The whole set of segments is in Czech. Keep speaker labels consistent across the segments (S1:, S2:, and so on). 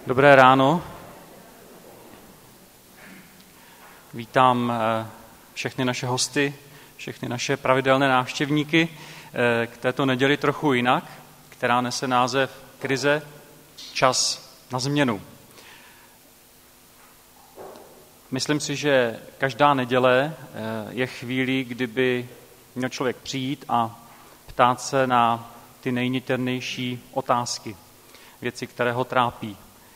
S1: Dobré ráno. Vítám všechny naše hosty, všechny naše pravidelné návštěvníky k této neděli trochu jinak, která nese název Krize, čas na změnu. Myslím si, že každá neděle je chvílí, kdyby měl člověk přijít a ptát se na ty nejniternější otázky, věci, které ho trápí.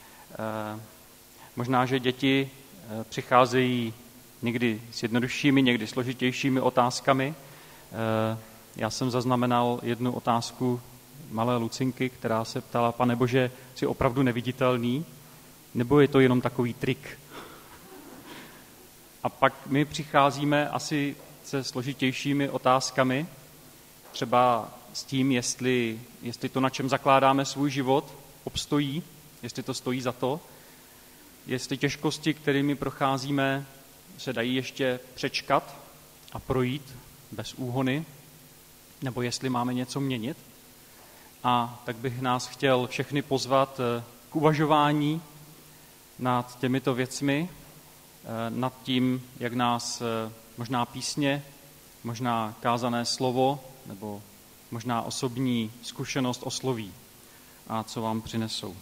S1: Možná, že děti přicházejí někdy s jednoduššími, někdy složitějšími otázkami. Já jsem zaznamenal jednu otázku malé Lucinky, která se ptala: Pane Bože, jsi opravdu neviditelný? Nebo je to jenom takový trik? A pak my přicházíme asi se složitějšími otázkami, třeba s tím, jestli to, na čem zakládáme svůj život, obstojí, jestli to stojí za to, jestli těžkosti, kterými procházíme, se dají ještě přečkat a projít bez úhony, nebo jestli máme něco měnit. A tak bych nás chtěl všechny pozvat k uvažování nad těmito věcmi, nad tím, jak nás možná písně, možná kázané slovo, nebo možná osobní zkušenost osloví a co vám přinesou.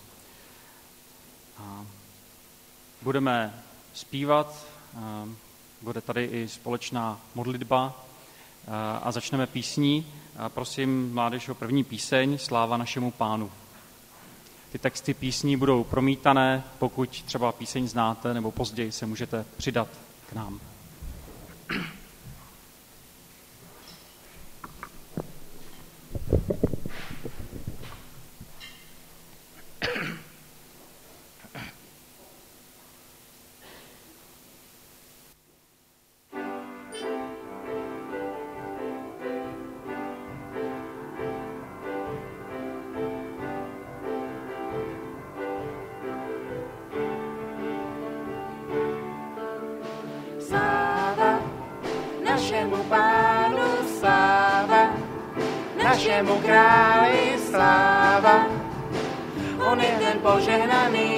S1: A budeme zpívat, bude tady i společná modlitba a začneme písní. Prosím mládež o první píseň Sláva našemu Pánu. Ty texty písní budou promítané, pokud třeba píseň znáte, nebo později se můžete přidat k nám.
S2: Našemu králi sláva, on je ten požehnaný.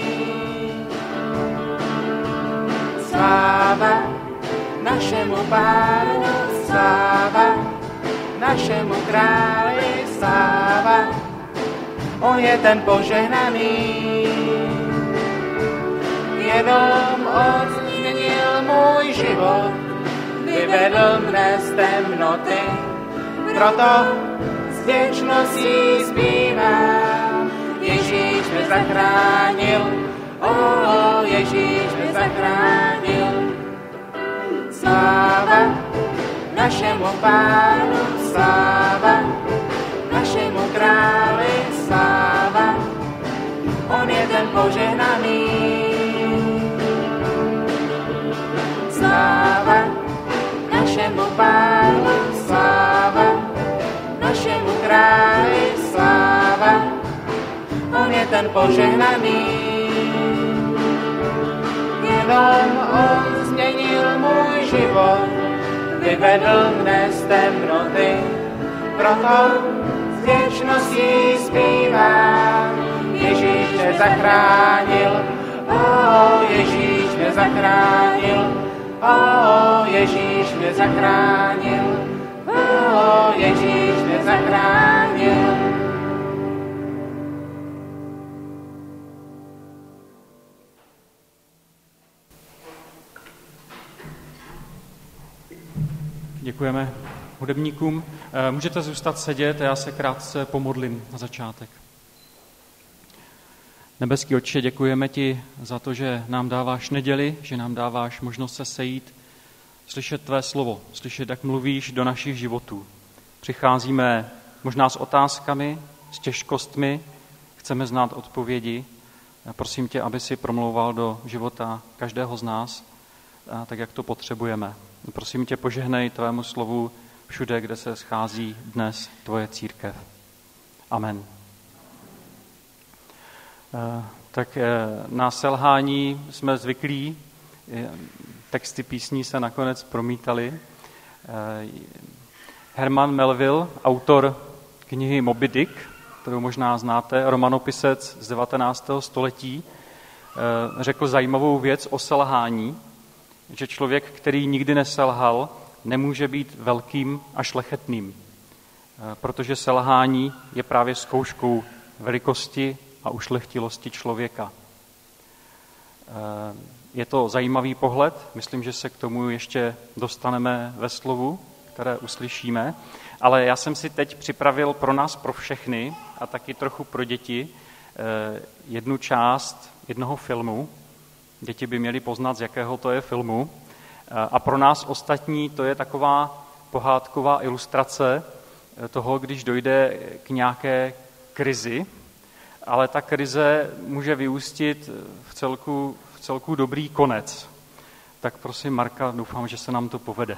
S2: Sláva našemu Pánu, sláva našemu králi sláva, on je ten požehnaný. Jenom on změnil můj život, vyvedl mne z temnoty. Proto s vděčností zpívám, Ježíš mě zachránil, Ježíš mě zachránil. Sláva našemu Pánu, sláva našemu králi, sláva, on je ten požehnaný. Sláva našemu Pánu, sláva našemu králi, sláva, on je ten požehnaný. Jenom on změnil můj život, vyvedl mne z temnoty. Proto s vděčností zpívám, Ježíš mě zachránil, Ježíš mě zachránil, Ježíš mě zachránil, Ježíš mě zachránil.
S1: Děkujeme hudebníkům. Můžete zůstat sedět a já se krátce pomodlím na začátek. Nebeský Otče, děkujeme ti za to, že nám dáváš neděli, že nám dáváš možnost se sejít, slyšet tvé slovo, slyšet, jak mluvíš do našich životů. Přicházíme možná s otázkami, s těžkostmi, chceme znát odpovědi. Prosím tě, aby si promlouval do života každého z nás, tak jak to potřebujeme. Prosím tě, požehnej tvému slovu všude, kde se schází dnes tvoje církev. Amen. Tak na selhání jsme zvyklí, texty písní se nakonec promítaly. Herman Melville, autor knihy Moby Dick, kterou možná znáte, romanopisec z 19. století, řekl zajímavou věc o selhání, že člověk, který nikdy neselhal, nemůže být velkým a šlechetným, protože selhání je právě zkouškou velikosti a ušlechtilosti člověka. Je to zajímavý pohled, myslím, že se k tomu ještě dostaneme ve slovu, které uslyšíme, ale já jsem si teď připravil pro nás, pro všechny a taky trochu pro děti jednu část jednoho filmu. Děti by měly poznat, z jakého to je filmu. A pro nás ostatní to je taková pohádková ilustrace toho, když dojde k nějaké krizi, ale ta krize může vyústit v celku dobrý konec. Tak prosím, Marka, doufám, že se nám to povede.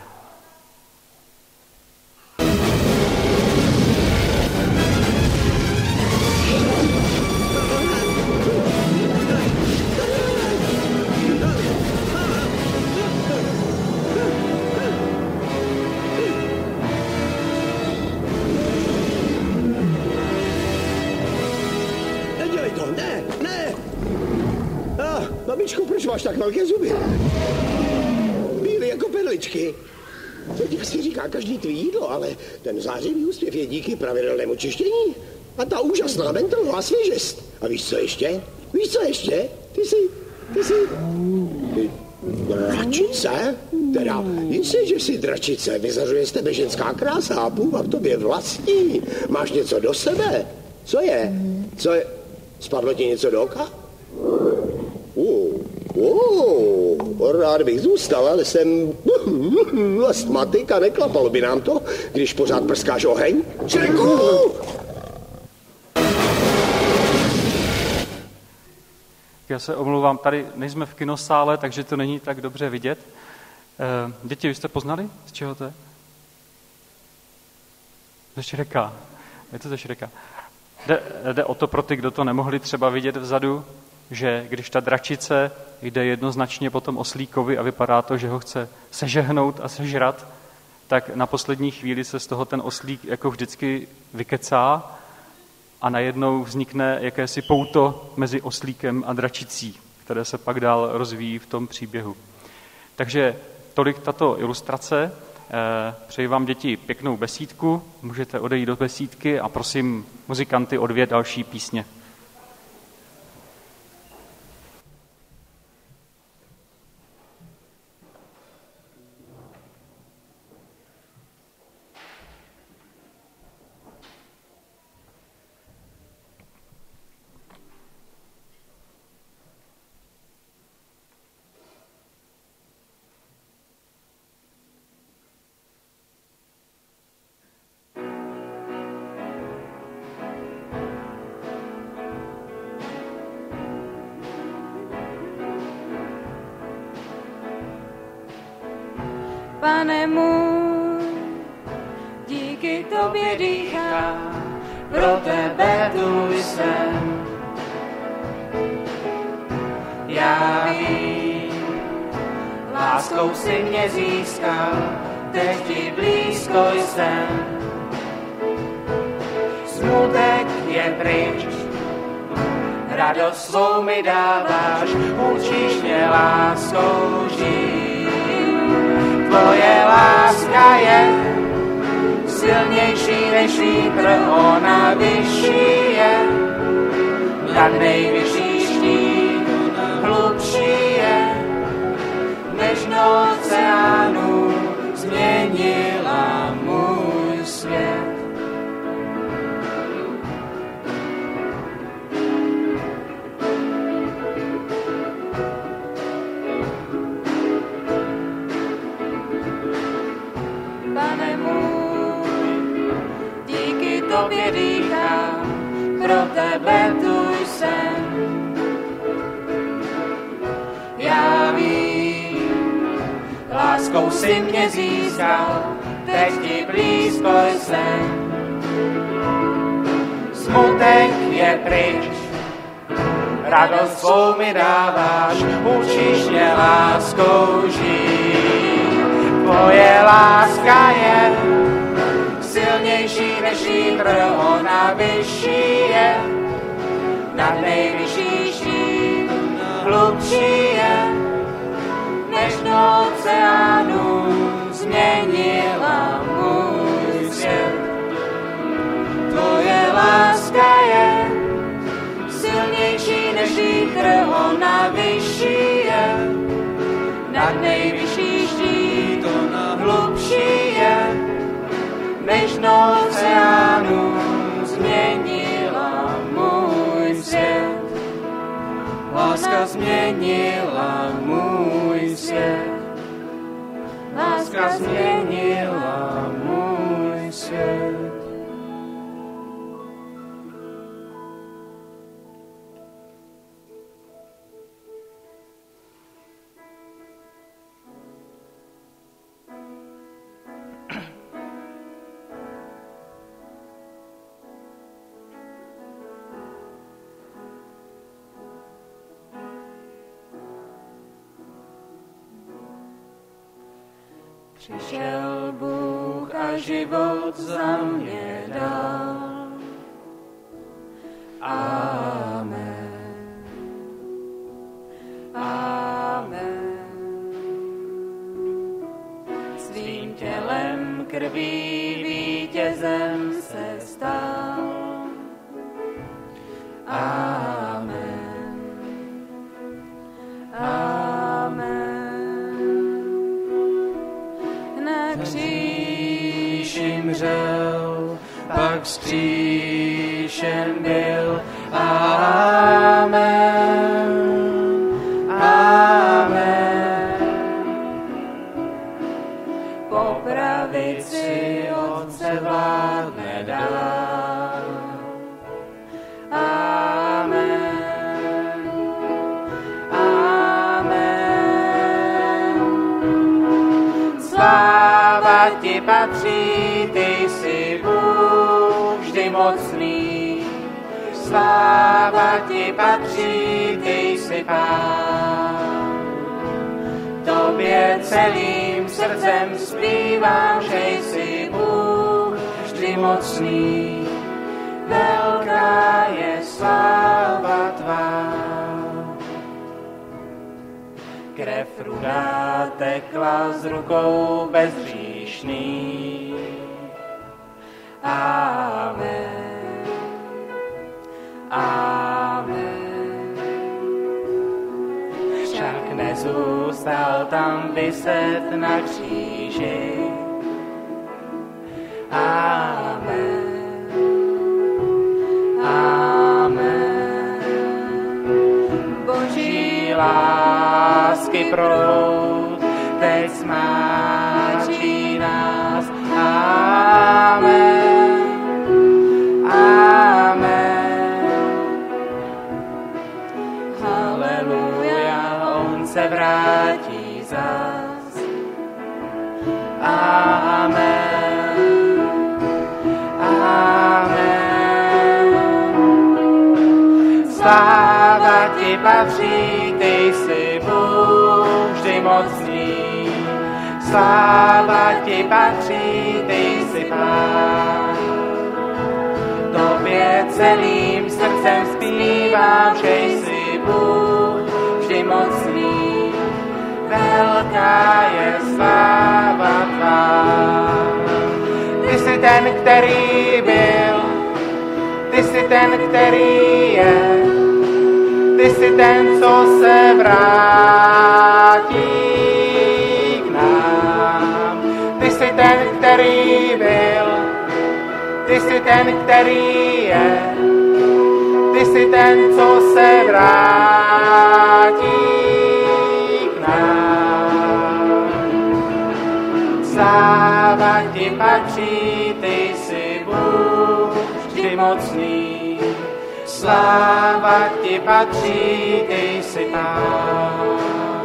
S3: Babičko, proč máš tak velké zuby? Bílý jako perličky. To ti asi říká každý tvý jídlo, ale ten zářivý úsměv je díky pravidelnému čištění. A ta úžasná mentolová svěžest. A víš co ještě? Víš co ještě? Ty jsi... dračice? Teda, jistě, že jsi dračice. Vyzařuje z tebe ženská krása a půva v tobě vlastní. Máš něco do sebe? Co je? Spadlo ti něco do oka? Rád bych zůstal, ale jsem astmatik a neklapalo by nám to, když pořád prskáš oheň. Šreku!
S1: Já se omlouvám, tady nejsme v kinosále, takže to není tak dobře vidět. Děti, vy jste poznali, z čeho to je? Ze Šreka. Je to ze Šreka. Jde o to pro ty, kdo to nemohli třeba vidět vzadu, že když ta dračice jde jednoznačně po tom oslíkovi a vypadá to, že ho chce sežehnout a sežrat, tak na poslední chvíli se z toho ten oslík jako vždycky vykecá a najednou vznikne jakési pouto mezi oslíkem a dračicí, které se pak dál rozvíjí v tom příběhu. Takže tolik tato ilustrace. Přeji vám, děti, pěknou besídku, můžete odejít do besídky a prosím muzikanty o 2 další písně.
S4: Pane můj, díky tobě dýchám, pro tebe tu jsem. Já vím, láskou si mě získal, teď ti blízko jsem. Smutek je pryč, radost svou mi dáváš, učíš mě láskou žít. Tvoje láska je silnější než vítr, ona vyšší je, nad nejvyšší štít, hlubší je, než noc oceánů změnila můj svět. Pane můj, díky tobě dýchám, pro tebe tu jsem. Já vím, láskou si mě získal, teď ti blízko jsem. Smutek je pryč, radost svou mi dáváš, učíš mě láskou žít. Tvoje láska je silnější silnější než vítr, ona vyšší je, nad nejvyšší štít, hlubší je, než do oceánu změnila můj svět. Tvoje láska je silnější než vítr, ona vyšší je, nad nejvyšší štít, ona hlubší je, než do oceánu změnila můj svět. Láska změnila můj svět. Láska změnila můj svět. Přišel Bůh a život za mě dal. Amen. Amen. Svým tělem, krví, vítězem se stal. Amen. Amen. Kříži mřel, pak vzkříšen byl. Amen, amen. Po pravici Otce vládne dál. Amen, amen. Sláva ti patří, ty jsi Bůh vždy mocný. Sláva ti patří, ty jsi Pán. Tobě celým srdcem zpívám, že jsi Bůh vždy mocný. Velká je sláva tvá. Krev rudá tekla z rukou bezhříšný. Amen. Amen. Však nezůstal tam viset na kříži. Amen. Amen. Boží lásky proud teď smáčí nás. Amen. Amen. Haleluja, on se vrátí zas. Amen. Amen. Sláva ti patří, ty jsi Bůh vždy mocný. Sláva ti patří, ty jsi Pán. Tobě celým srdcem zpívám, že jsi Bůh vždy mocný. Velká je sláva tvá. Ty jsi ten, který byl, ty jsi ten, který je, ty jsi ten, co se vrátí k nám. Ty jsi ten, který byl, ty jsi ten, který je, ty jsi ten, co se vrátí k nám. Sláva ti patří, ty jsi Bůh vždy mocný. Sláva ti patří, ty jsi Pán.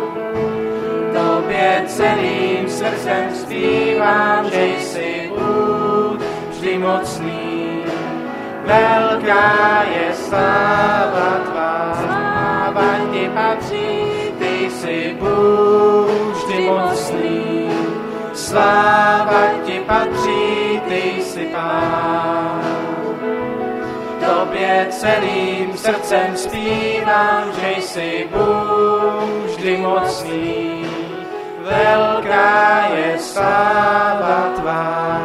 S4: Tobě celým srdcem zpívám, že jsi Bůh vždy mocný. Velká je sláva tvá. Sláva ti patří, ty jsi Bůh vždy mocný. Sláva ti patří,
S2: ty jsi Pán. Tobě celým srdcem zpívám, že jsi Bůh vždy mocný, velká je sláva tvá.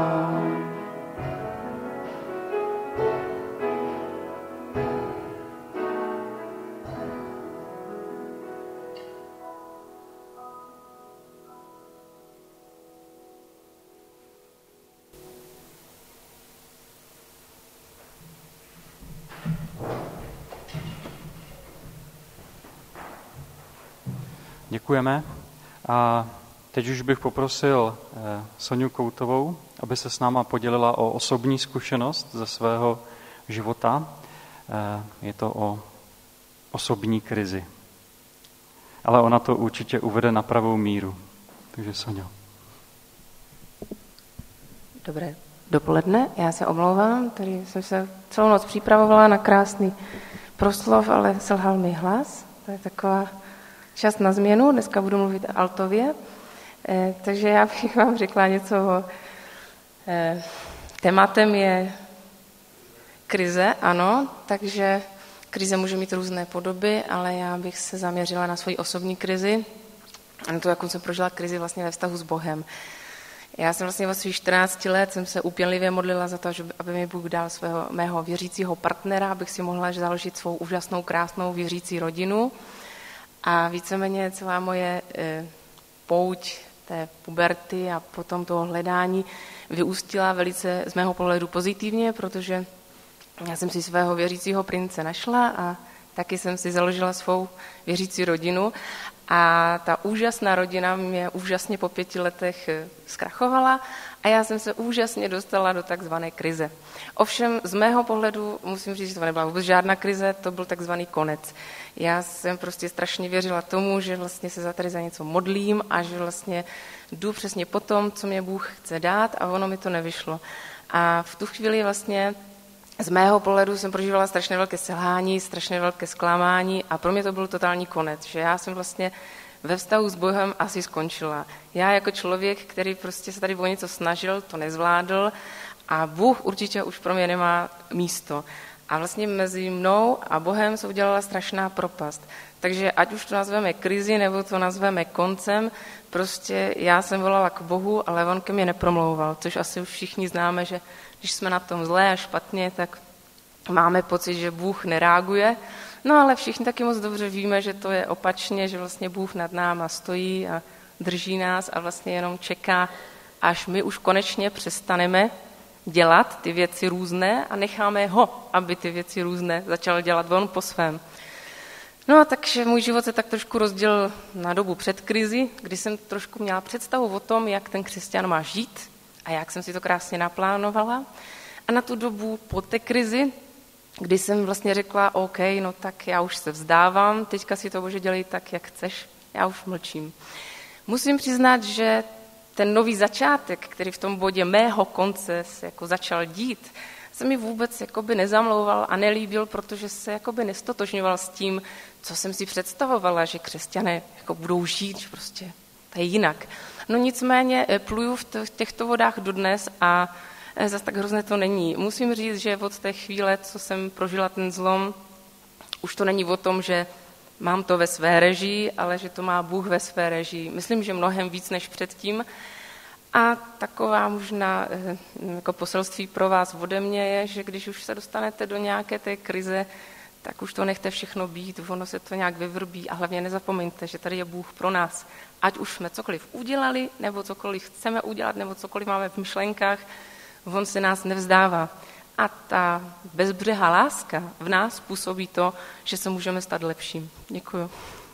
S1: Děkujeme. A teď už bych poprosil Soňu Koutovou, aby se s náma podělila o osobní zkušenost ze svého života. Je to o osobní krizi. Ale ona to určitě uvede na pravou míru. Takže Soňo.
S5: Dobré dopoledne, já se omlouvám, tady jsem se celou noc připravovala na krásný proslov, ale selhal mi hlas. To je taková čas na změnu, dneska budu mluvit altově, takže já bych vám řekla něco o... Tématem je krize, ano, takže krize může mít různé podoby, ale já bych se zaměřila na svoji osobní krizi, a na to, jakou jsem prožila krizi vlastně ve vztahu s Bohem. Já jsem vlastně ve svých 14 let jsem se úpěnlivě modlila za to, aby mi Bůh dal mého věřícího partnera, abych si mohla založit svou úžasnou, krásnou věřící rodinu. A víceméně celá moje pouť té puberty a potom toho hledání vyústila velice z mého pohledu pozitivně, protože já jsem si svého věřícího prince našla a taky jsem si založila svou věřící rodinu. A ta úžasná rodina mě úžasně po 5 letech zkrachovala a já jsem se úžasně dostala do takzvané krize. Ovšem z mého pohledu musím říct, že to nebyla vůbec žádná krize, to byl takzvaný konec. Já jsem prostě strašně věřila tomu, že vlastně se tady za něco modlím a že vlastně jdu přesně po tom, co mě Bůh chce dát a ono mi to nevyšlo. A v tu chvíli vlastně z mého pohledu jsem prožívala strašně velké selhání, strašně velké zklamání a pro mě to byl totální konec, že já jsem vlastně ve vztahu s Bohem asi skončila. Já jako člověk, který prostě se tady o něco snažil, to nezvládl a Bůh určitě už pro mě nemá místo. A vlastně mezi mnou a Bohem se udělala strašná propast. Takže ať už to nazveme krizi, nebo to nazveme koncem, prostě já jsem volala k Bohu, ale on ke mně nepromlouval, což asi už všichni známe, že když jsme na tom zlé a špatně, tak máme pocit, že Bůh nereaguje. No ale všichni taky moc dobře víme, že to je opačně, že vlastně Bůh nad náma stojí a drží nás a vlastně jenom čeká, až my už konečně přestaneme dělat ty věci různé a necháme ho, aby ty věci různé začal dělat on po svém. No a takže můj život se tak trošku rozdělil na dobu před krizi, kdy jsem trošku měla představu o tom, jak ten křesťan má žít a jak jsem si to krásně naplánovala. A na tu dobu po té krizi, kdy jsem vlastně řekla, OK, no tak já už se vzdávám, teďka si to Bože dělej tak, jak chceš, já už mlčím. Musím přiznat, že ten nový začátek, který v tom bodě mého konce se jako začal dít, se mi vůbec jakoby nezamlouval a nelíbil, protože se jakoby nestotožňoval s tím, co jsem si představovala, že křesťané jako budou žít, že prostě to je jinak. No nicméně pluju v těchto vodách dodnes a zase tak hrozné to není. Musím říct, že od té chvíle, co jsem prožila ten zlom, už to není o tom, že mám to ve své režii, ale že to má Bůh ve své režii. Myslím, že mnohem víc než předtím. A taková možná jako poselství pro vás ode mě je, že když už se dostanete do nějaké té krize, tak už to nechte všechno být, ono se to nějak vyvrbí a hlavně nezapomeňte, že tady je Bůh pro nás. Ať už jsme cokoliv udělali, nebo cokoliv chceme udělat, nebo cokoliv máme v myšlenkách, on se nás nevzdává. A ta bezbřehá láska v nás působí to, že se můžeme stát lepším. Děkuju.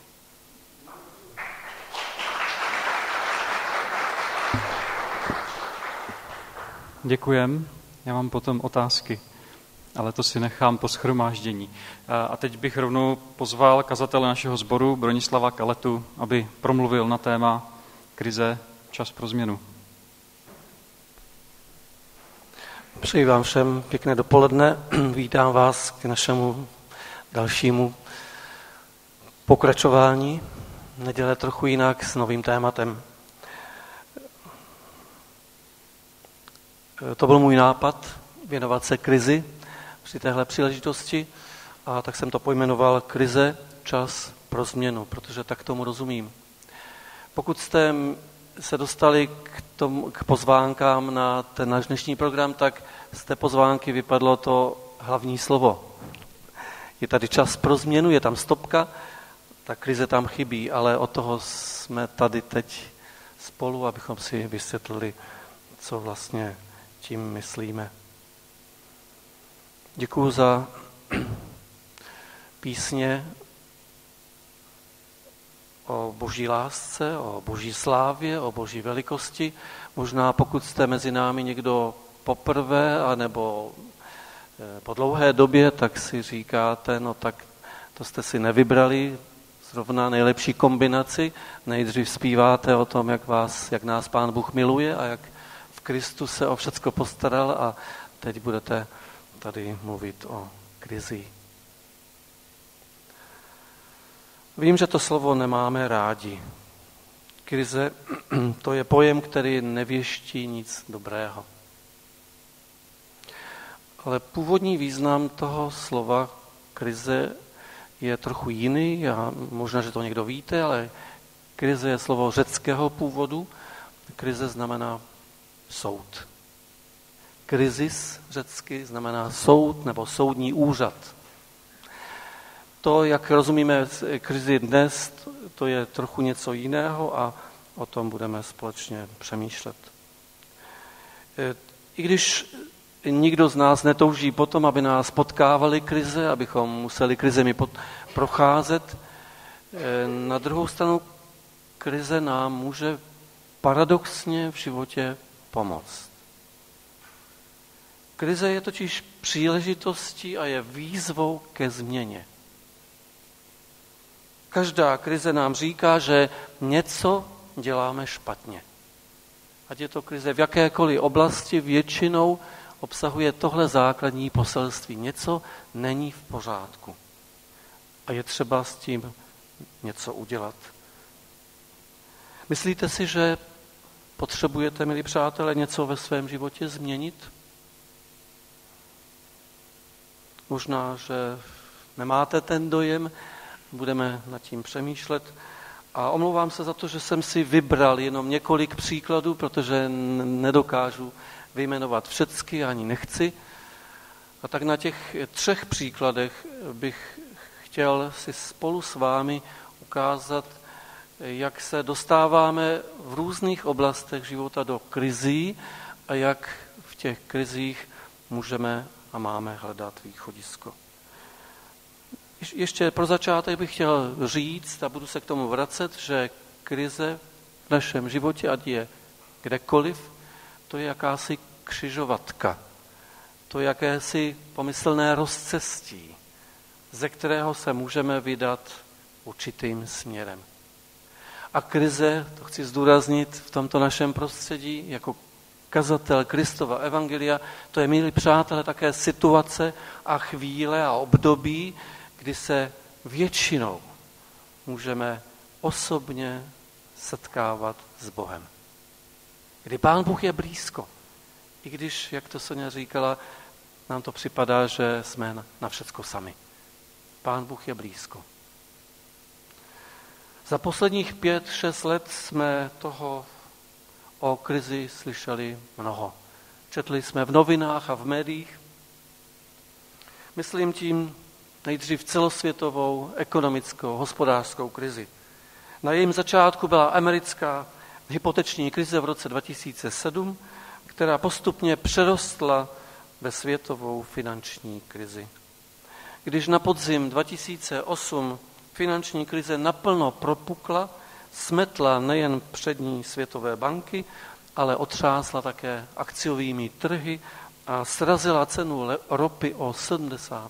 S1: Děkujem. Já mám potom otázky, ale to si nechám po shromáždění. A teď bych rovnou pozval kazatele našeho sboru Bronislava Kaletu, aby promluvil na téma krize, čas pro změnu.
S6: Přeji vám všem pěkné dopoledne. Vítám vás k našemu dalšímu pokračování. Neděle trochu jinak s novým tématem. To byl můj nápad, věnovat se krizi při téhle příležitosti, a tak jsem to pojmenoval krize, čas pro změnu, protože tak tomu rozumím. Pokud jste se dostali k pozvánkám na ten náš dnešní program, tak z té pozvánky vypadlo to hlavní slovo. Je tady čas pro změnu, je tam stopka, ta krize tam chybí, ale od toho jsme tady teď spolu, abychom si vysvětlili, co vlastně tím myslíme. Děkuju za písně o boží lásce, o boží slávě, o boží velikosti. Možná pokud jste mezi námi někdo poprvé, anebo po dlouhé době, tak si říkáte, no tak to jste si nevybrali zrovna nejlepší kombinaci. Nejdřív zpíváte o tom, jak nás Pán Bůh miluje a jak v Kristu se o všecko postaral, a teď budete tady mluvit o krizi. Vím, že to slovo nemáme rádi. Krize, to je pojem, který nevěští nic dobrého. Ale původní význam toho slova krize je trochu jiný, a možná, že to někdo víte, ale krize je slovo řeckého původu. Krize znamená soud. Krizis řecky znamená soud nebo soudní úřad. To, jak rozumíme krizi dnes, to je trochu něco jiného a o tom budeme společně přemýšlet. I když nikdo z nás netouží potom, aby nás potkávaly krize, abychom museli krizemi procházet, na druhou stranu krize nám může paradoxně v životě pomoct. Krize je totiž příležitostí a je výzvou ke změně. Každá krize nám říká, že něco děláme špatně. Ať je to krize v jakékoliv oblasti, většinou obsahuje tohle základní poselství. Něco není v pořádku. A je třeba s tím něco udělat. Myslíte si, že potřebujete, milí přátelé, něco ve svém životě změnit? Možná, že nemáte ten dojem, budeme nad tím přemýšlet. A omlouvám se za to, že jsem si vybral jenom několik příkladů, protože nedokážu vyjmenovat všecky, ani nechci. A tak na těch 3 příkladech bych chtěl si spolu s vámi ukázat, jak se dostáváme v různých oblastech života do krizí a jak v těch krizích můžeme a máme hledat východisko. Ještě pro začátek bych chtěl říct, a budu se k tomu vracet, že krize v našem životě, ať je kdekoliv, to je jakási křižovatka. To je jakési pomyslné rozcestí, ze kterého se můžeme vydat určitým směrem. A krize, to chci zdůraznit v tomto našem prostředí, jako kazatel Kristova evangelia, to je, milí přátelé, také situace a chvíle a období, kdy se většinou můžeme osobně setkávat s Bohem. Kdy Pán Bůh je blízko. I když, jak to Soňa říkala, nám to připadá, že jsme na všecko sami. Pán Bůh je blízko. Za posledních 5-6 let jsme toho o krizi slyšeli mnoho. Četli jsme v novinách a v médiích. Myslím tím nejdřív celosvětovou ekonomickou, hospodářskou krizi. Na jejím začátku byla americká hypoteční krize v roce 2007, která postupně přerostla ve světovou finanční krizi. Když na podzim 2008 finanční krize naplno propukla, smetla nejen přední světové banky, ale otřásla také akciovými trhy a srazila cenu ropy o 70%.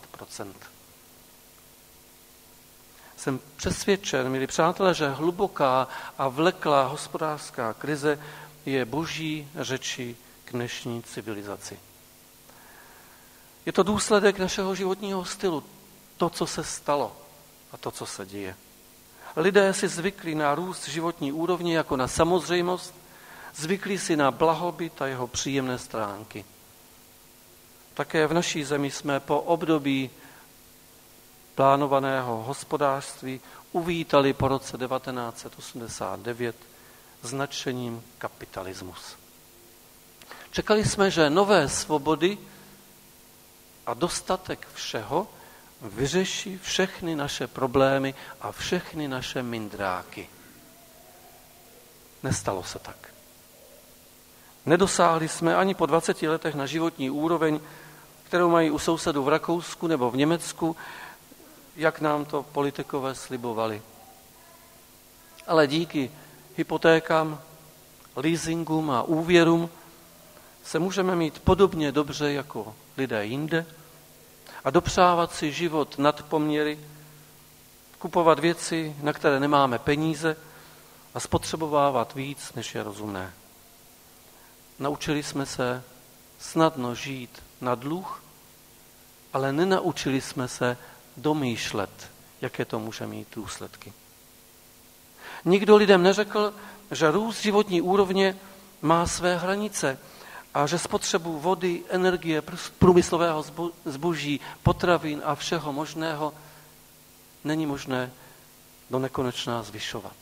S6: Jsem přesvědčen, milí přátelé, že hluboká a vleklá hospodářská krize je boží řečí k dnešní civilizaci. Je to důsledek našeho životního stylu, to, co se stalo a to, co se děje. Lidé si zvykli na růst životní úrovně jako na samozřejmost, Zvykli si na blahobyt a jeho příjemné stránky. Také v naší zemi jsme po období plánovaného hospodářství uvítali po roce 1989 s nadšením kapitalismus. Čekali jsme, že nové svobody a dostatek všeho vyřeší všechny naše problémy a všechny naše mindráky. Nestalo se tak. Nedosáhli jsme ani po 20 letech na životní úroveň, kterou mají u sousedů v Rakousku nebo v Německu, jak nám to politikové slibovali. Ale díky hypotékám, leasingům a úvěrům se můžeme mít podobně dobře jako lidé jinde a dopřávat si život nad poměry, kupovat věci, na které nemáme peníze a spotřebovávat víc, než je rozumné. Naučili jsme se snadno žít na dluh, ale nenaučili jsme se domýšlet, jaké to může mít důsledky. Nikdo lidem neřekl, že růst životní úrovně má své hranice a že spotřebu vody, energie, průmyslového zboží, potravin a všeho možného není možné do nekonečna zvyšovat.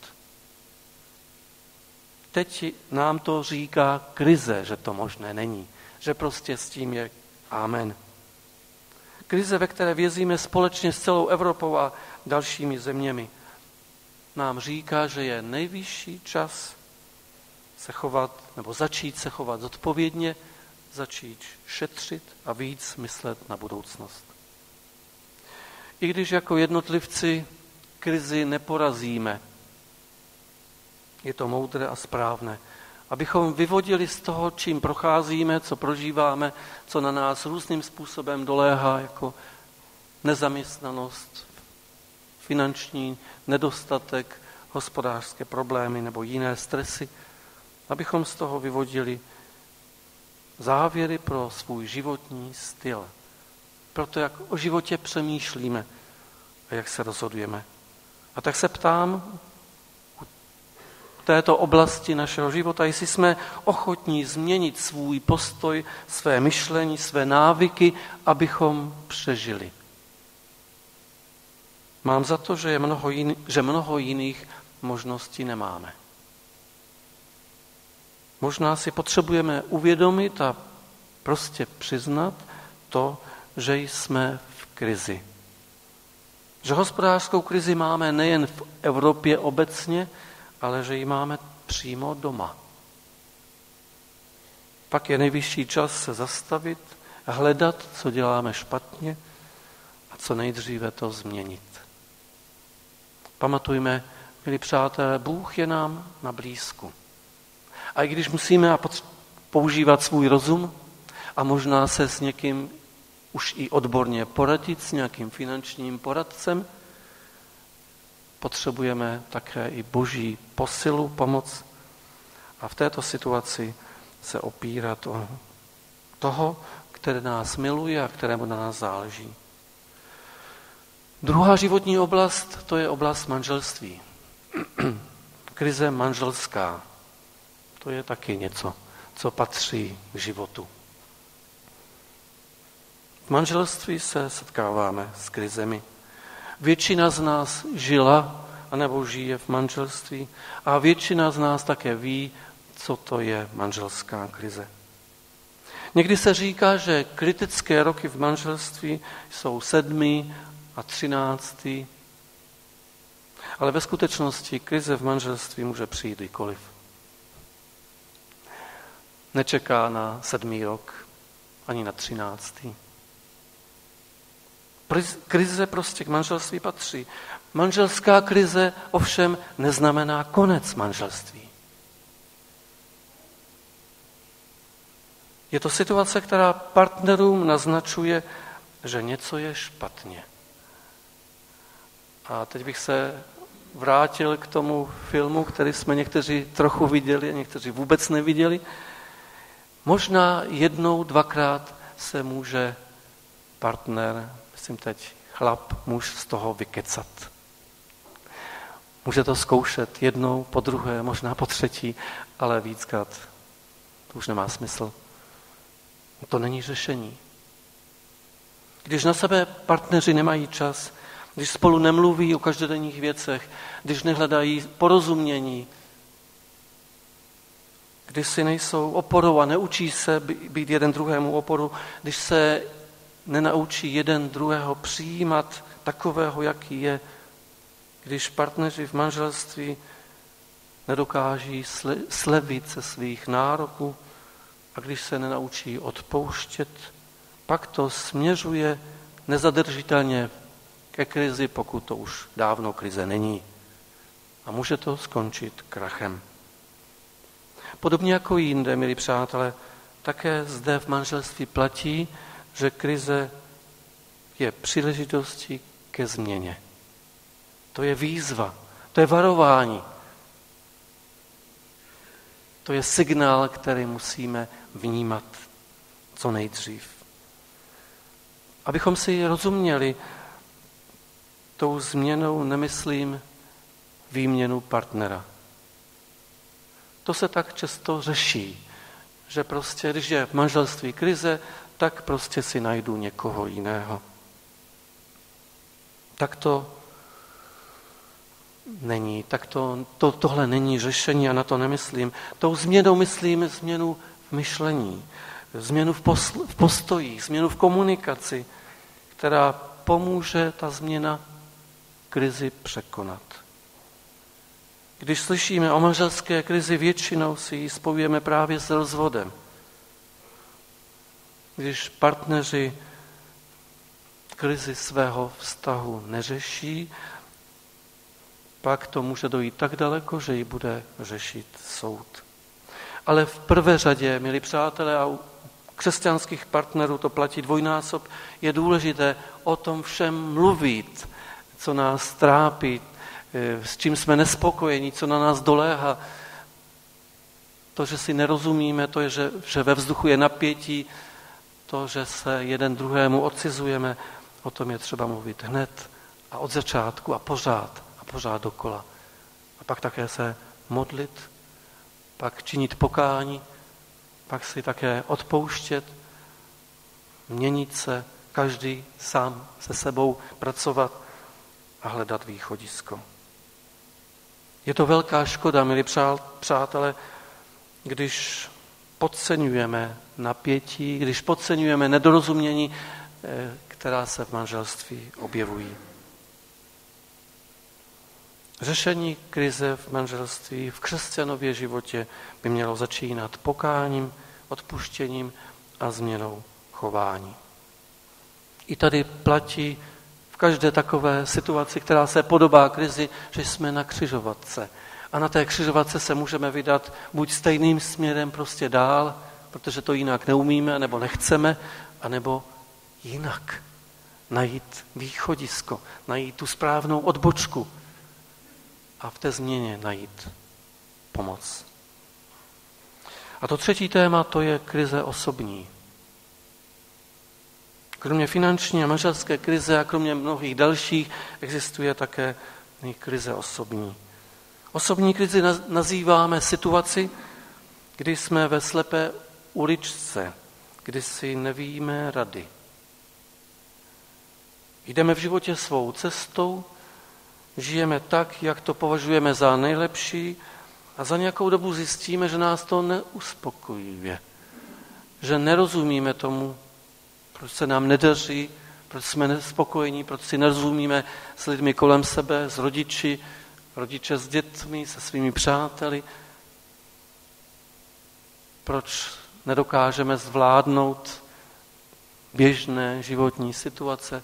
S6: Teď nám to říká krize, že to možné není, že prostě s tím je amen. Krize, ve které vězíme společně s celou Evropou a dalšími zeměmi, nám říká, že je nejvyšší čas se chovat, nebo začít se chovat zodpovědně, začít šetřit a víc myslet na budoucnost. I když jako jednotlivci krizi neporazíme, je to moudré a správné, abychom vyvodili z toho, čím procházíme, co prožíváme, co na nás různým způsobem doléhá, jako nezaměstnanost, finanční nedostatek, hospodářské problémy nebo jiné stresy, abychom z toho vyvodili závěry pro svůj životní styl. Proto, jak o životě přemýšlíme a jak se rozhodujeme. A tak se ptám v této oblasti našeho života, jestli jsme ochotní změnit svůj postoj, své myšlení, své návyky, abychom přežili. Mám za to, že mnoho jiných možností nemáme. Možná si potřebujeme uvědomit a prostě přiznat to, že jsme v krizi. Že hospodářskou krizi máme nejen v Evropě obecně, ale že ji máme přímo doma. Pak je nejvyšší čas se zastavit, hledat, co děláme špatně a co nejdříve to změnit. Pamatujme, milí přátelé, Bůh je nám na blízku. A i když musíme používat svůj rozum a možná se s někým už i odborně poradit, s nějakým finančním poradcem, potřebujeme také i Boží posilu, pomoc a v této situaci se opírat o toho, který nás miluje a kterému na nás záleží. Druhá životní oblast, to je oblast manželství. Krize manželská. To je taky něco, co patří k životu. V manželství se setkáváme s krizemi. Většina z nás žila anebo žije v manželství a většina z nás také ví, co to je manželská krize. Někdy se říká, že kritické roky v manželství jsou 7. a 13. Ale ve skutečnosti krize v manželství může přijít kdykoliv. Nečeká na 7. rok, ani na 13. Krize prostě k manželství patří. Manželská krize ovšem neznamená konec manželství. Je to situace, která partnerům naznačuje, že něco je špatně. A teď bych se vrátil k tomu filmu, který jsme někteří trochu viděli a někteří vůbec neviděli. Možná jednou, dvakrát se může partner, myslím teď chlap, muž z toho vykecat. Může to zkoušet jednou, po druhé, možná po třetí, ale víckrát to už nemá smysl. To není řešení. Když na sebe partneři nemají čas, když spolu nemluví o každodenních věcech, když nehledají porozumění, když si nejsou oporou a neučí se být jeden druhému oporu, když se nenaučí jeden druhého přijímat takového, jaký je, když partneři v manželství nedokáží slevit se svých nároků a když se nenaučí odpouštět, pak to směřuje nezadržitelně ke krizi, pokud to už dávno krize není. A může to skončit krachem. Podobně jako jinde, milí přátelé, také zde v manželství platí, že krize je příležitostí ke změně. To je výzva, to je varování. To je signál, který musíme vnímat co nejdřív. Abychom si rozuměli, tou změnou nemyslím výměnu partnera. To se tak často řeší, že prostě, když je v manželství krize, tak prostě si najdu někoho jiného. Tak to není, tohle není řešení a na to nemyslím. Tou změnou myslím změnu v myšlení, změnu v postojích, změnu v komunikaci, která pomůže ta změna krizi překonat. Když slyšíme o manželské krizi, většinou si ji spojujeme právě s rozvodem. Když partneři krizi svého vztahu neřeší, pak to může dojít tak daleko, že ji bude řešit soud. Ale v prvé řadě, milí přátelé, a u křesťanských partnerů to platí dvojnásob, je důležité o tom všem mluvit, co nás trápí, s čím jsme nespokojení, co na nás doléhá. To, že si nerozumíme, to je, že ve vzduchu je napětí, to, že se jeden druhému odcizujeme, o tom je třeba mluvit hned a od začátku a pořád dokola. A pak také se modlit, pak činit pokání, pak si také odpouštět, měnit se, každý sám se sebou pracovat a hledat východisko. Je to velká škoda, milí přátelé, když podceňujeme napětí, když podceňujeme nedorozumění, která se v manželství objevují. Řešení krize v manželství, v křesťanově životě by mělo začínat pokáním, odpuštěním a změnou chování. I tady platí v každé takové situaci, která se podobá krizi, že jsme na křižovatce. A na té křižovatce se můžeme vydat buď stejným směrem prostě dál, protože to jinak neumíme, nebo nechceme, anebo jinak. Najít východisko, najít tu správnou odbočku a v té změně najít pomoc. A to třetí téma, to je krize osobní. Kromě finanční a manželské krize a kromě mnohých dalších existuje také krize osobní. Osobní krizi nazýváme situaci, kdy jsme ve slepé uličce, kdy si nevíme rady. Jdeme v životě svou cestou, žijeme tak, jak to považujeme za nejlepší a za nějakou dobu zjistíme, že nás to neuspokojuje, že nerozumíme tomu, proč se nám nedaří, proč jsme nespokojení, proč si nerozumíme s lidmi kolem sebe, s rodiče s dětmi, se svými přáteli, proč nedokážeme zvládnout běžné životní situace.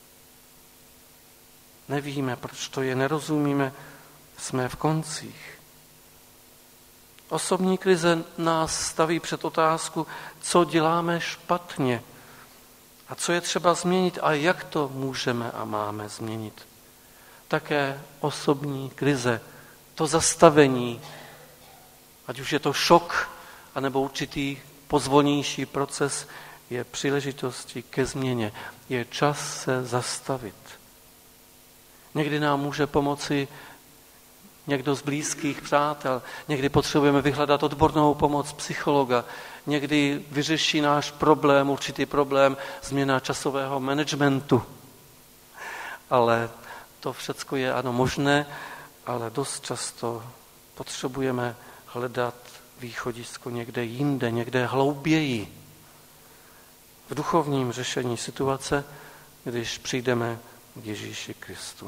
S6: Nevíme, proč to je, nerozumíme, jsme v koncích. Osobní krize nás staví před otázku, co děláme špatně a co je třeba změnit a jak to můžeme a máme změnit. Také osobní krize, to zastavení, ať už je to šok, anebo určitý pozvolnější proces, je příležitostí ke změně. Je čas se zastavit. Někdy nám může pomoci někdo z blízkých přátel, někdy potřebujeme vyhledat odbornou pomoc psychologa, někdy vyřeší náš problém, určitý problém, změna časového managementu. Ale to všecko je ano možné, ale dost často potřebujeme hledat východisko někde jinde, někde hlouběji. V duchovním řešení situace, když přijdeme k Ježíši Kristu.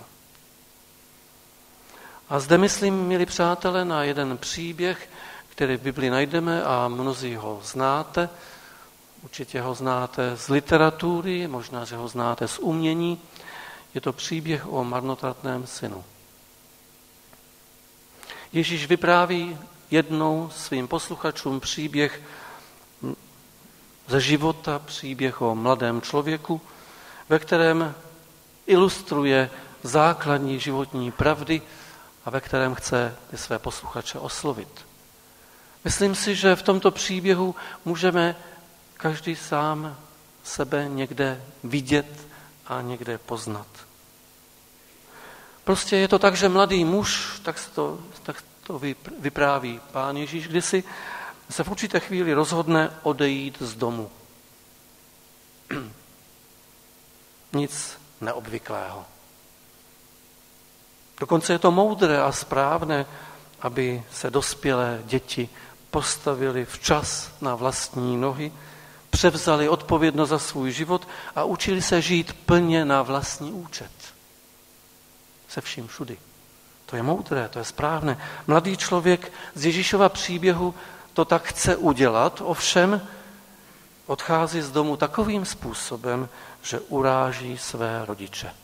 S6: A zde myslím, milí přátelé, na jeden příběh, který v Biblii najdeme a mnozí ho znáte. Určitě ho znáte z literatury, možná, že ho znáte z umění. Je to příběh o marnotratném synu. Ježíš vypráví jednou svým posluchačům příběh ze života, příběh o mladém člověku, ve kterém ilustruje základní životní pravdy a ve kterém chce ty své posluchače oslovit. Myslím si, že v tomto příběhu můžeme každý sám sebe někde vidět a někde poznat. Prostě je to tak, že mladý muž, tak to vypráví Pán Ježíš, kdysi se v určité chvíli rozhodne odejít z domu. Nic neobvyklého. Dokonce je to moudré a správné, aby se dospělé děti postavili včas na vlastní nohy, převzali odpovědnost za svůj život a učili se žít plně na vlastní účet. Se vším všudy. To je moudré, to je správné. Mladý člověk z Ježíšova příběhu to tak chce udělat, ovšem odchází z domu takovým způsobem, že uráží své rodiče.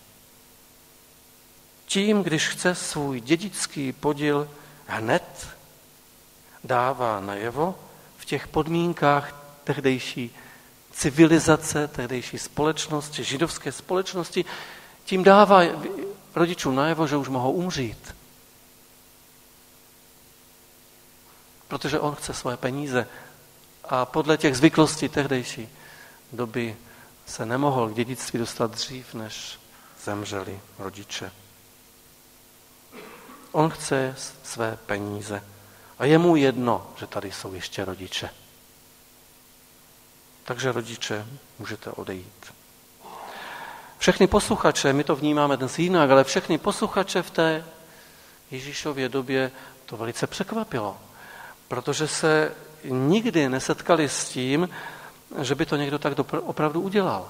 S6: Tím, když chce svůj dědický podíl hned, dává najevo v těch podmínkách tehdejší civilizace, tehdejší společnosti, židovské společnosti, tím dává rodičům najevo, že už mohou umřít. Protože on chce svoje peníze a podle těch zvyklostí tehdejší doby se nemohl k dědictví dostat dřív, než zemřeli rodiče. On chce své peníze a je mu jedno, že tady jsou ještě rodiče. Takže rodiče, můžete odejít. Všechny posluchače, my to vnímáme dnes jinak, ale všechny posluchače v té Ježíšově době to velice překvapilo, protože se nikdy nesetkali s tím, že by to někdo tak opravdu udělal.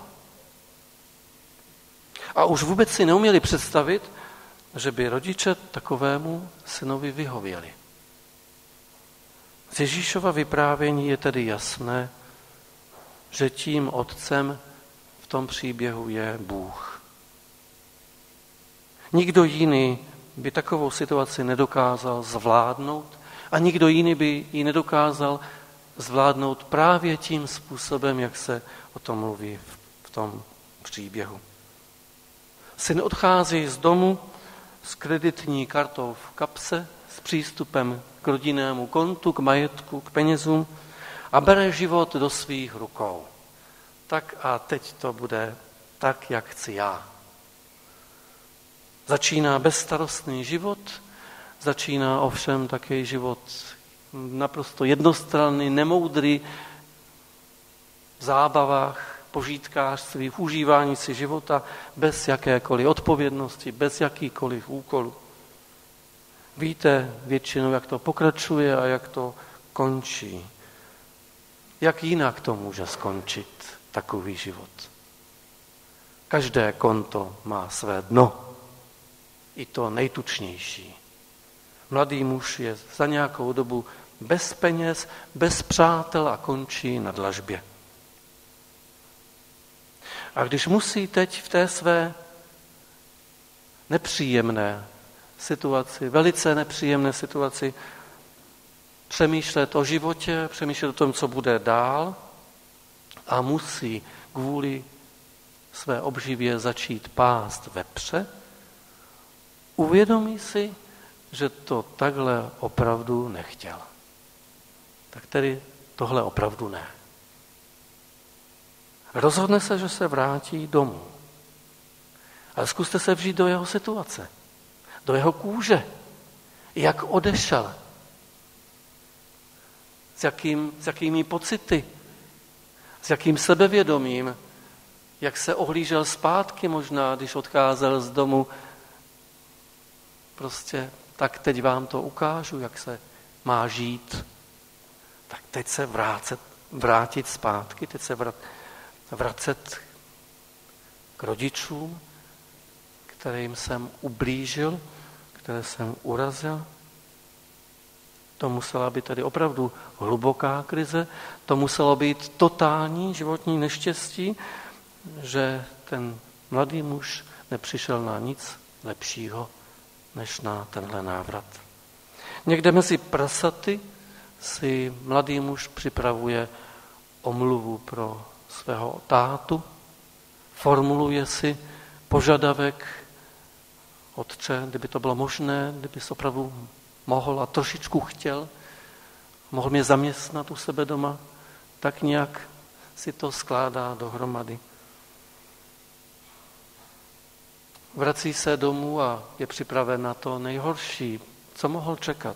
S6: A už vůbec si neuměli představit, že by rodiče takovému synovi vyhověli. Z Ježíšova vyprávění je tedy jasné, že tím otcem v tom příběhu je Bůh. Nikdo jiný by takovou situaci nedokázal zvládnout a nikdo jiný by ji nedokázal zvládnout právě tím způsobem, jak se o tom mluví v tom příběhu. Syn odchází z domu s kreditní kartou v kapse, s přístupem k rodinnému kontu, k majetku, k penězům a bere život do svých rukou. Tak a teď to bude tak, jak chci já. Začíná bezstarostný život, začíná ovšem také život naprosto jednostranný, nemoudrý v zábavách, požítkářství, v užívání si života bez jakékoliv odpovědnosti, bez jakýkoliv úkolu. Víte většinou, jak to pokračuje a jak to končí. Jak jinak to může skončit takový život? Každé konto má své dno, i to nejtučnější. Mladý muž je za nějakou dobu bez peněz, bez přátel a končí na dlažbě. A když musí teď v té své nepříjemné situaci, velice nepříjemné situaci, přemýšlet o životě, přemýšlet o tom, co bude dál a musí kvůli své obživě začít pást vepře, uvědomí si, že to takhle opravdu nechtěl. Tak tedy tohle opravdu ne. Rozhodne se, že se vrátí domů. Ale zkuste se vžít do jeho situace, do jeho kůže. Jak odešel? S jakými pocity? S jakým sebevědomím? Jak se ohlížel zpátky možná, když odcházel z domu? Prostě tak teď vám to ukážu, jak se má žít. Tak teď se vrátit zpátky, teď se vracet k rodičům, kterým jsem ublížil, které jsem urazil. To musela být tedy opravdu hluboká krize, to muselo být totální životní neštěstí, že ten mladý muž nepřišel na nic lepšího, než na tenhle návrat. Někde mezi prasaty si mladý muž připravuje omluvu pro svého tátu, formuluje si požadavek: Otče, kdyby to bylo možné, kdyby se opravdu mohl a trošičku chtěl, mohl mě zaměstnat u sebe doma, tak nějak si to skládá dohromady. Vrací se domů a je připraven na to nejhorší, co mohl čekat.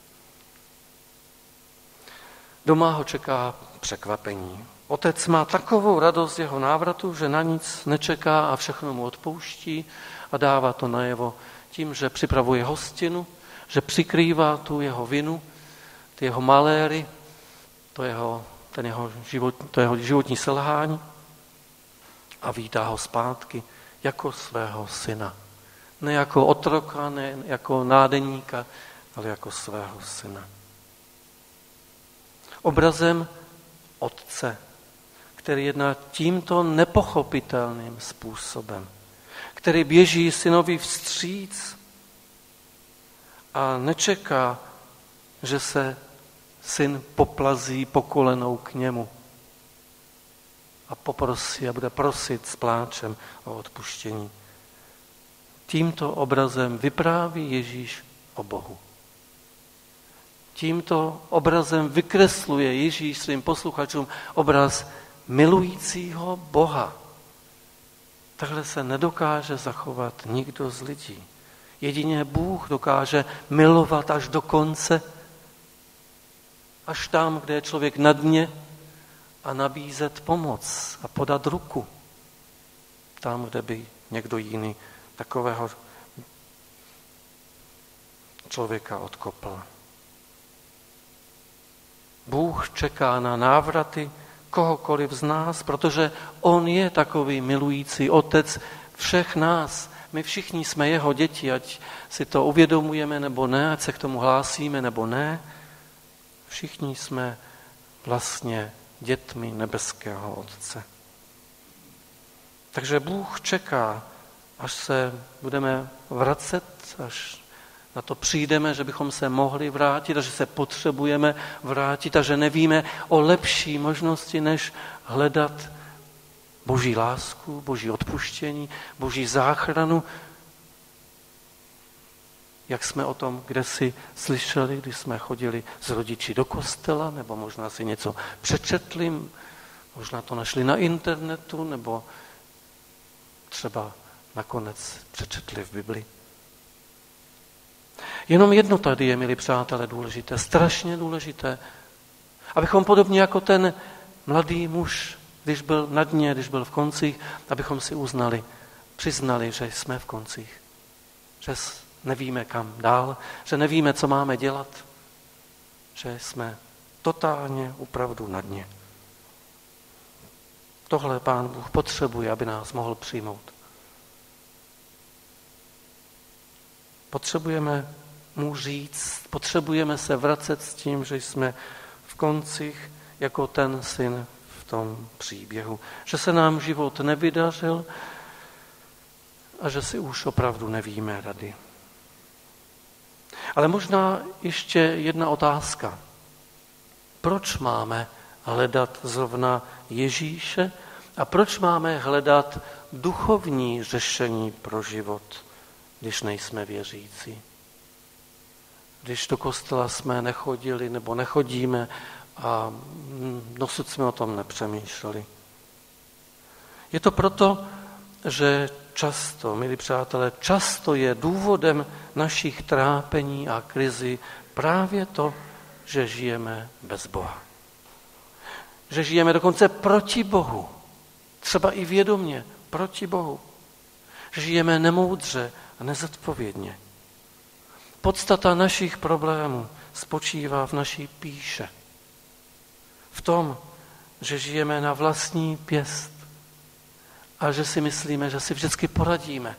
S6: Doma ho čeká překvapení. Otec má takovou radost z jeho návratu, že na nic nečeká a všechno mu odpouští a dává to najevo tím, že připravuje hostinu, že přikrývá tu jeho vinu, ty jeho maléry, to jeho životní selhání a vítá ho zpátky jako svého syna. Ne jako otroka, ne jako nádeníka, ale jako svého syna. Obrazem otce, který jedná tímto nepochopitelným způsobem, který běží synovi vstříc a nečeká, že se syn poplazí po kolenou k němu a poprosí a bude prosit s pláčem o odpuštění. Tímto obrazem vypráví Ježíš o Bohu. Tímto obrazem vykresluje Ježíš svým posluchačům obraz milujícího Boha. Takhle se nedokáže zachovat nikdo z lidí. Jedině Bůh dokáže milovat až do konce, až tam, kde je člověk na dně, a nabízet pomoc a podat ruku. Tam, kde by někdo jiný takového člověka odkopl. Bůh čeká na návraty kohokoliv z nás, protože on je takový milující otec všech nás. My všichni jsme jeho děti, ať si to uvědomujeme nebo ne, ať se k tomu hlásíme nebo ne. Všichni jsme vlastně dětmi nebeského Otce. Takže Bůh čeká, až se budeme vracet, až na to přijdeme, že bychom se mohli vrátit a že se potřebujeme vrátit a že nevíme o lepší možnosti, než hledat Boží lásku, Boží odpuštění, Boží záchranu. Jak jsme o tom kdesi slyšeli, když jsme chodili s rodiči do kostela, nebo možná si něco přečetli, možná to našli na internetu, nebo třeba nakonec přečetli v Bibli. Jenom jedno tady je, milí přátelé, důležité, strašně důležité, abychom podobně jako ten mladý muž, když byl na dně, když byl v koncích, abychom si přiznali, že jsme v koncích, že nevíme kam dál, že nevíme, co máme dělat, že jsme totálně opravdu na dně. Tohle Pán Bůh potřebuje, aby nás mohl přijmout. Potřebujeme mu říct, potřebujeme se vracet s tím, že jsme v koncích jako ten syn v tom příběhu. Že se nám život nevydařil a že si už opravdu nevíme rady. Ale možná ještě jedna otázka. Proč máme hledat zrovna Ježíše a proč máme hledat duchovní řešení pro život, když nejsme věřící? Když do kostela jsme nechodili nebo nechodíme a dosud jsme o tom nepřemýšleli. Je to proto, že často, milí přátelé, často je důvodem našich trápení a krizi právě to, že žijeme bez Boha. Že žijeme dokonce proti Bohu. Třeba i vědomě proti Bohu. Že žijeme nemoudře a nezodpovědně. Podstata našich problémů spočívá v naší pýše. V tom, že žijeme na vlastní pěst a že si myslíme, že si vždycky poradíme.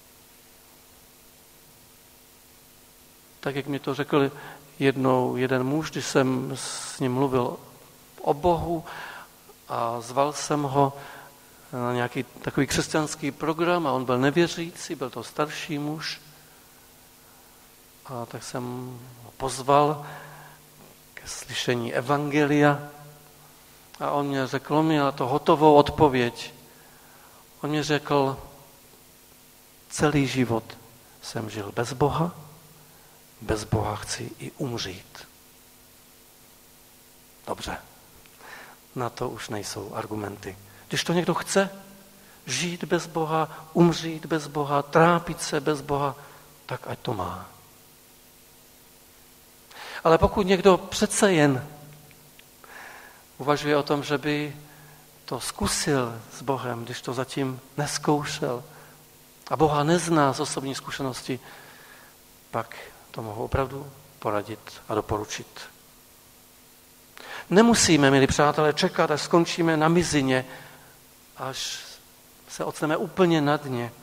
S6: Tak, jak mi to řekl jednou jeden muž, když jsem s ním mluvil o Bohu a zval jsem ho na nějaký takový křesťanský program a on byl nevěřící, byl to starší muž. A tak jsem ho pozval ke slyšení evangelia a on mě řekl, on měl to hotovou odpověď. On mě řekl, celý život jsem žil bez Boha chci i umřít. Dobře, na to už nejsou argumenty. Když to někdo chce, žít bez Boha, umřít bez Boha, trápit se bez Boha, tak ať to má. Ale pokud někdo přece jen uvažuje o tom, že by to zkusil s Bohem, když to zatím nezkoušel a Boha nezná z osobní zkušenosti, pak to mohu opravdu poradit a doporučit. Nemusíme, milí přátelé, čekat, až skončíme na mizině, až se ocneme úplně na dně.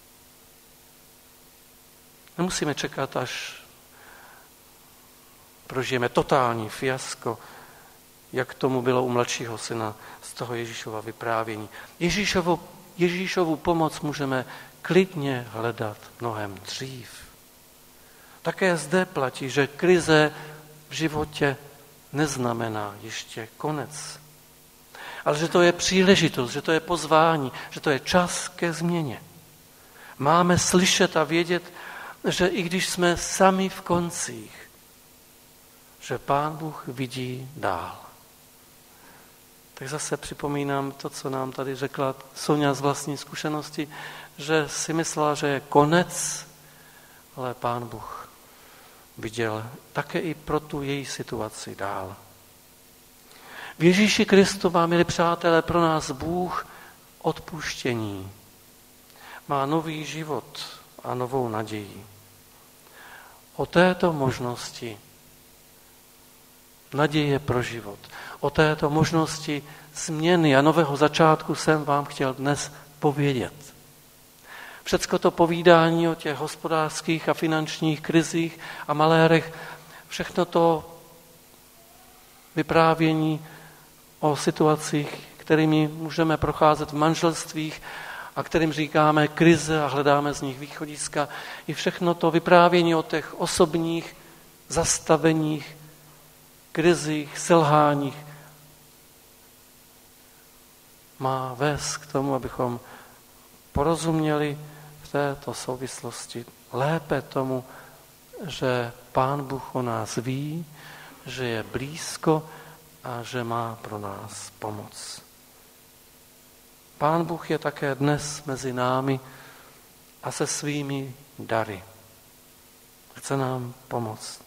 S6: Nemusíme čekat, až prožijeme totální fiasko, jak tomu bylo u mladšího syna z toho Ježíšova vyprávění. Ježíšovu pomoc můžeme klidně hledat mnohem dřív. Také zde platí, že krize v životě neznamená ještě konec. Ale že to je příležitost, že to je pozvání, že to je čas ke změně. Máme slyšet a vědět, že i když jsme sami v koncích, že Pán Bůh vidí dál. Tak zase připomínám to, co nám tady řekla Soňa z vlastní zkušenosti, že si myslela, že je konec, ale Pán Bůh viděl také i pro tu její situaci dál. V Ježíši Kristu, milí přátelé, pro nás Bůh odpuštění. Má nový život a novou naději. O této možnosti naděje pro život, o této možnosti změny a nového začátku jsem vám chtěl dnes povědět. Všecko to povídání o těch hospodářských a finančních krizích a malérech, všechno to vyprávění o situacích, kterými můžeme procházet v manželstvích a kterým říkáme krize a hledáme z nich východiska, i všechno to vyprávění o těch osobních zastaveních, krizích, selháních má vést k tomu, abychom porozuměli v této souvislosti lépe tomu, že Pán Bůh o nás ví, že je blízko a že má pro nás pomoc. Pán Bůh je také dnes mezi námi a se svými dary. Chce nám pomoct.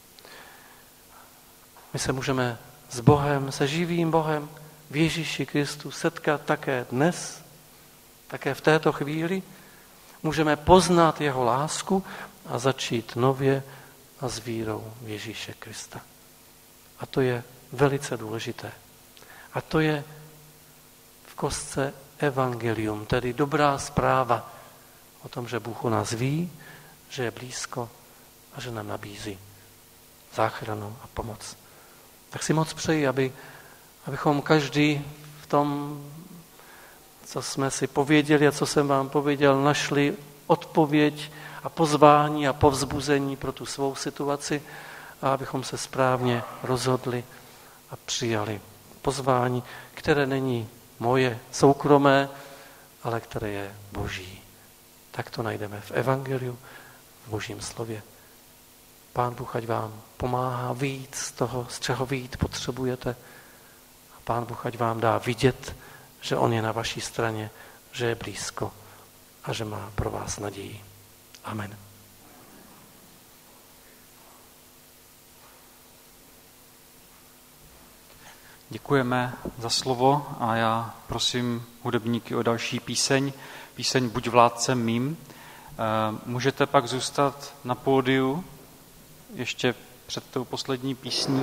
S6: My se můžeme s Bohem, se živým Bohem v Ježíši Kristu setkat také dnes, také v této chvíli. Můžeme poznat jeho lásku a začít nově a s vírou v Ježíše Krista. A to je velice důležité. A to je v kostce evangelium, tedy dobrá zpráva o tom, že Bůh o nás ví, že je blízko a že nám nabízí záchranu a pomoc. Tak si moc přeji, abychom každý v tom, co jsme si pověděli a co jsem vám pověděl, našli odpověď a pozvání a povzbuzení pro tu svou situaci a abychom se správně rozhodli a přijali pozvání, které není moje soukromé, ale které je Boží. Tak to najdeme v evangeliu, v Božím slově. Pán Bůh ať vám pomáhá vyjít z toho, z čeho vyjít potřebujete. A Pán Bůh ať vám dá vidět, že on je na vaší straně, že je blízko a že má pro vás naději. Amen.
S1: Děkujeme za slovo a já prosím hudebníky o další píseň Buď vládcem mým. Můžete pak zůstat na pódiu ještě před tou poslední písní.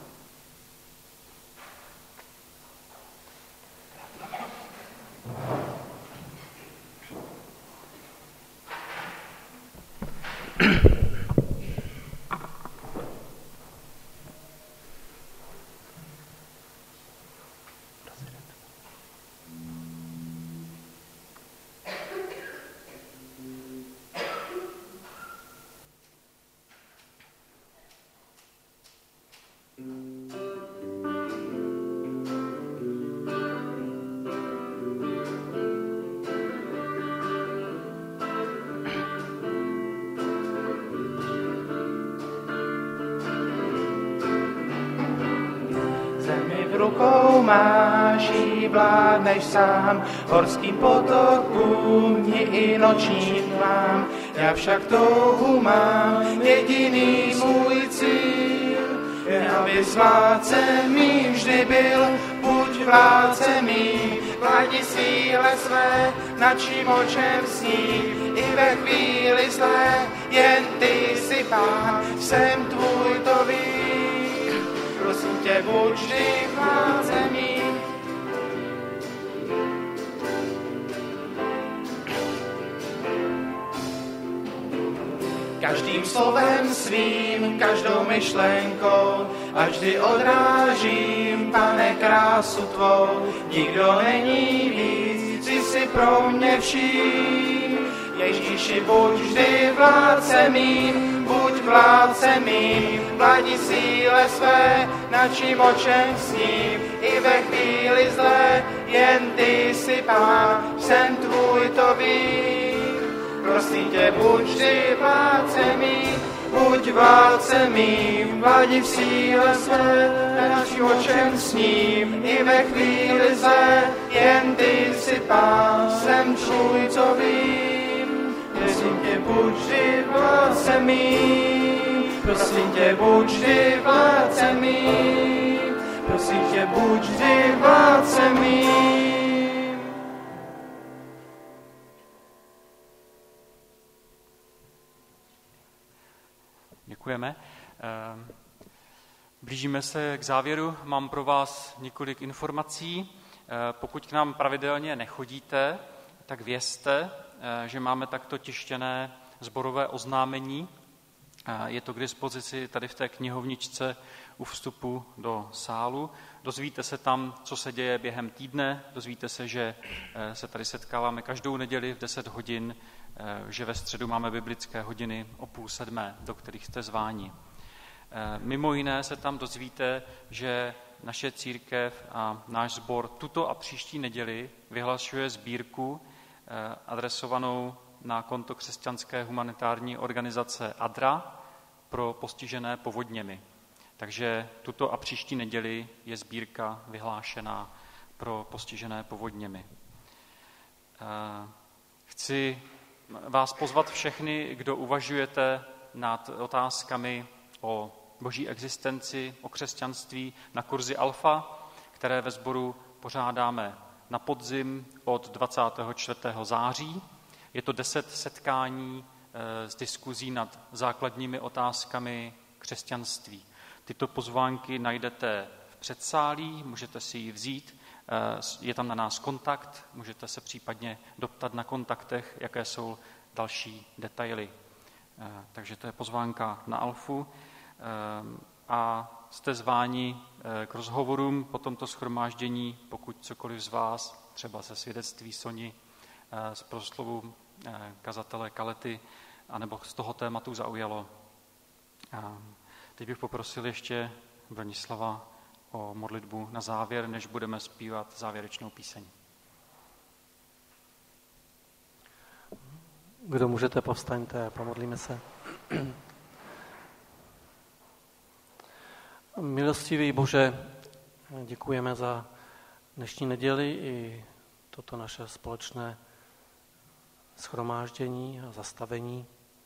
S2: Rukou máš jí vládneš sám, horským potokům, dni i nočním tmám. Já však touhu mám, jediný můj cíl, aby vládcem mým vždy byl, buď vládcem mým, vládni síle své, nad čím očem sní, i ve chvíli zlé, jen ty jsi Pán, jsem tvůj, to vím, prosím tě, buď vždy vládcem mým. Každým slovem svým, každou myšlenkou, a vždy odrážím, Pane, krásu tvou. Nikdo není víc, ty jsi pro mě vším. Ježíši, buď vždy vládcem mým, buď vládcem mým, vládni síle své, nad čím očem sním, i ve chvíli zlé, jen ty jsi Pán, jsem tvůj, to vím. Prosím tě, buď vždy vládcem mým, buď vládcem mým, vládni v síle své, nad čím očem sním, i ve chvíli zlé, jen ty jsi Pán, jsem tvůj, co vím. Prosím tě, buď vždy vládcem mým, prosím tě, buď vždy vládcem mým, prosím tě, buď vždy vládcem mým.
S1: Děkujeme. Blížíme se k závěru. Mám pro vás několik informací. Pokud k nám pravidelně nechodíte, tak vězte, že máme takto tištěné sborové oznámení. Je to k dispozici tady v té knihovničce u vstupu do sálu. Dozvíte se tam, co se děje během týdne. Dozvíte se, že se tady setkáváme každou neděli v 10 hodin, že ve středu máme biblické hodiny o 6:30, do kterých jste zváni. Mimo jiné se tam dozvíte, že naše církev a náš sbor tuto a příští neděli vyhlašuje sbírku adresovanou na konto křesťanské humanitární organizace ADRA pro postižené povodněmi. Takže tuto a příští neděli je sbírka vyhlášená pro postižené povodněmi. Chci vás pozvat všechny, kdo uvažujete nad otázkami o boží existenci, o křesťanství, na kurzy Alfa, které ve sboru pořádáme na podzim od 24. září. Je to 10 setkání s diskuzí nad základními otázkami křesťanství. Tyto pozvánky najdete v předsálí, můžete si ji vzít, je tam na nás kontakt, můžete se případně doptat na kontaktech, jaké jsou další detaily. Takže to je pozvánka na Alfu a jste zváni k rozhovorům po tomto shromáždění, pokud cokoliv z vás, třeba ze svědectví Soni, z proslovu kazatele Kalety, anebo z toho tématu zaujalo. Teď bych poprosil ještě Bronislava o modlitbu na závěr, než budeme zpívat závěrečnou píseň.
S6: Kdo můžete, povstaňte a pomodlíme se. Milostivý Bože, děkujeme za dnešní neděli i toto naše společné shromáždění a zastavení.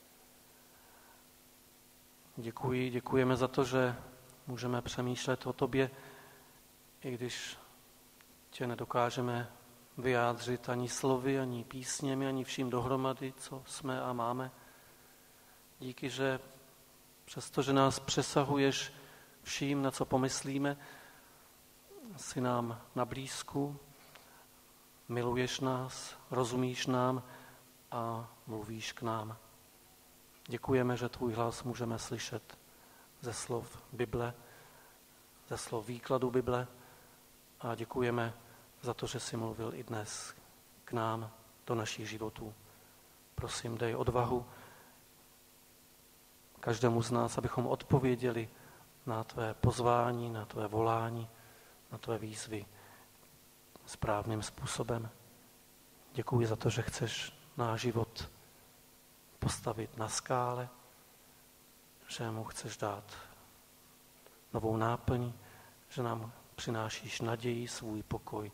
S6: Děkujeme za to, že můžeme přemýšlet o tobě, i když tě nedokážeme vyjádřit ani slovy, ani písněmi, ani vším dohromady, co jsme a máme. Díky, že přestože nás přesahuješ vším, na co pomyslíme, jsi nám na blízku, miluješ nás, rozumíš nám a mluvíš k nám. Děkujeme, že tvůj hlas můžeme slyšet ze slov Bible, ze slov výkladu Bible a děkujeme za to, že jsi mluvil i dnes k nám do našich životů. Prosím, dej odvahu každému z nás, abychom odpověděli na tvé pozvání, na tvé volání, na tvé výzvy správným způsobem. Děkuji za to, že chceš náš život postavit na skále, že mu chceš dát novou náplň, že nám přinášíš naději, svůj pokoj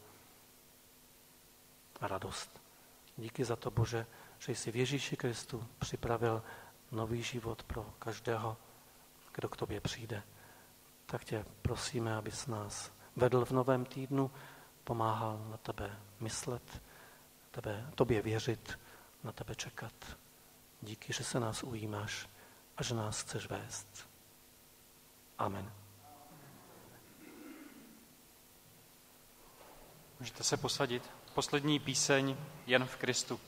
S6: a radost. Díky za to, Bože, že jsi v Ježíši Kristu připravil nový život pro každého, kdo k tobě přijde. Tak tě prosíme, abys nás vedl v novém týdnu, pomáhal na tebe myslet, tobě věřit, na tebe čekat. Díky, že se nás ujímáš a že nás chceš vést. Amen.
S1: Můžete se posadit. Poslední píseň Jen v Kristu.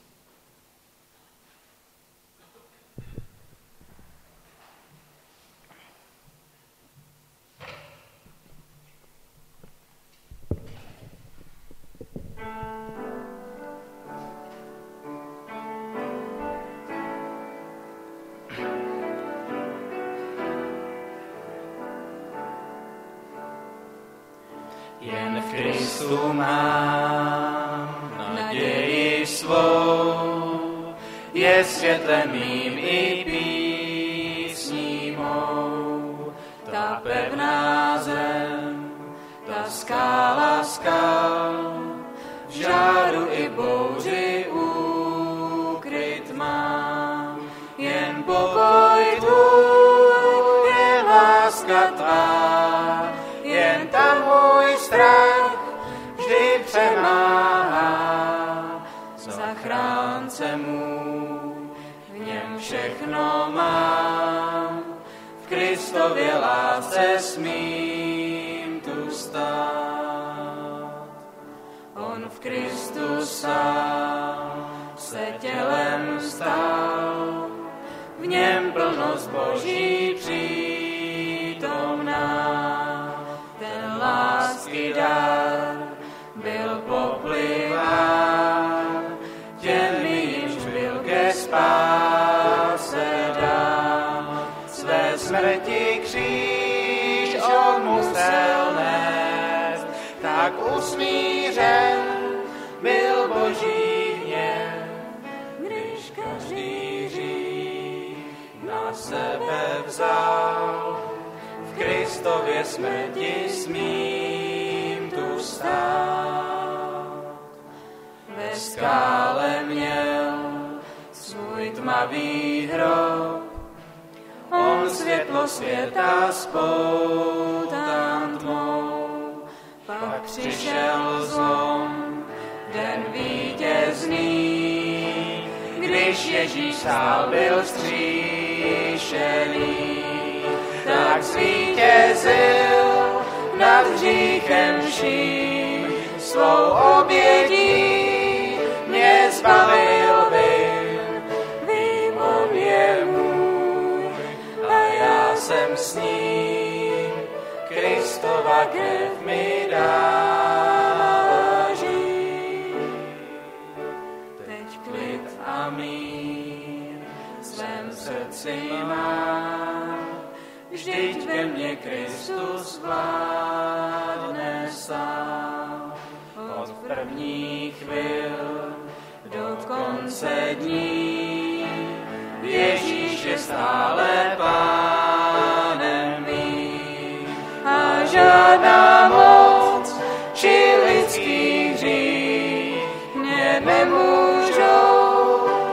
S2: Jen v Kristu mám naději svou, je světlem mým i písní mou. Ta pevná zem, ta skála skal, v žáru i bouři ukryt mám. Jen pokoj tvůj je láska tvá, jen tam můj strach vždy přemáhá. Zachránce můj, v něm všechno mám, v Kristově lásce smím tu stát. On v Kristu sám se tělem stal, v něm plnost Boží přítomná. Lásky dar byl popliván, těmi již byl ke spáse dán. Své smrti kříž on musel nést, tak usmířen byl Boží hněv, když každý hřích na sebe vzal. V Kristově smrti smím tu stát. Ve skále měl svůj tmavý hrob, on světlo světa spoután tmou. Pak přišel zlom, den vítězný, když Ježíš stál byl vzkříšený. Tak zvítězil nad hříchem vším, svou obětí mě zbavil vím, on je můj a já jsem s ním, Kristova krev mi dává žít. Teď klid a mír v svém srdci mám, vždyť ve mně Kristus vládne sám. Od prvních chvil do konce dní Ježíš je stále pánem mým. A žádná moc či lidský hřích mě nemůžou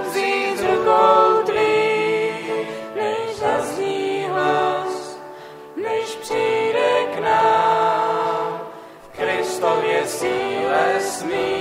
S2: smí.